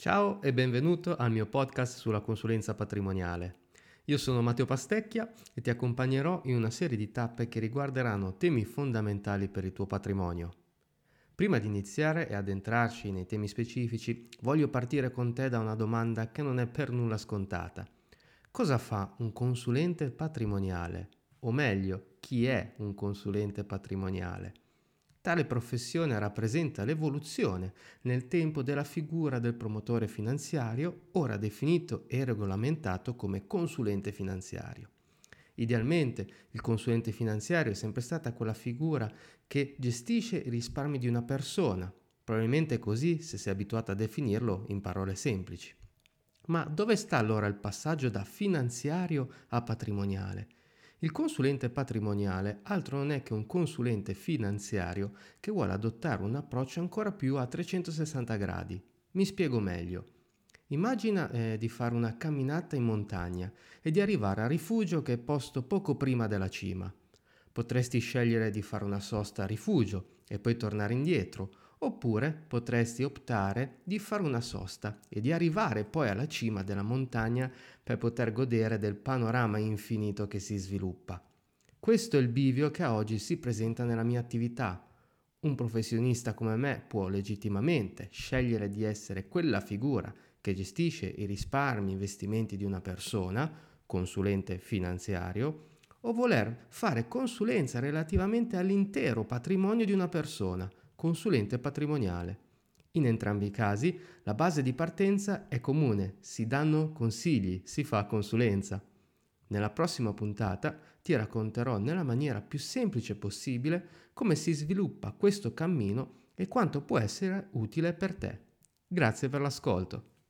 Ciao e benvenuto al mio podcast sulla consulenza patrimoniale. Io sono Matteo Pastecchia e ti accompagnerò in una serie di tappe che riguarderanno temi fondamentali per il tuo patrimonio. Prima di iniziare e addentrarci nei temi specifici, voglio partire con te da una domanda che non è per nulla scontata. Cosa fa un consulente patrimoniale? O meglio, chi è un consulente patrimoniale? Tale professione rappresenta l'evoluzione nel tempo della figura del promotore finanziario, ora definito e regolamentato come consulente finanziario. Idealmente, il consulente finanziario è sempre stata quella figura che gestisce i risparmi di una persona, probabilmente così se sei abituato a definirlo in parole semplici. Ma dove sta allora il passaggio da finanziario a patrimoniale? Il consulente patrimoniale altro non è che un consulente finanziario che vuole adottare un approccio ancora più a 360 gradi. Mi spiego meglio. Immagina di fare una camminata in montagna e di arrivare a rifugio che è posto poco prima della cima. Potresti scegliere di fare una sosta a rifugio e poi tornare indietro, oppure potresti optare di fare una sosta e di arrivare poi alla cima della montagna per poter godere del panorama infinito che si sviluppa. Questo è il bivio che oggi si presenta nella mia attività. Un professionista come me può legittimamente scegliere di essere quella figura che gestisce i risparmi e investimenti di una persona, consulente finanziario, o voler fare consulenza relativamente all'intero patrimonio di una persona, consulente patrimoniale. In entrambi i casi la base di partenza è comune, si danno consigli, si fa consulenza. Nella prossima puntata ti racconterò nella maniera più semplice possibile come si sviluppa questo cammino e quanto può essere utile per te. Grazie per l'ascolto.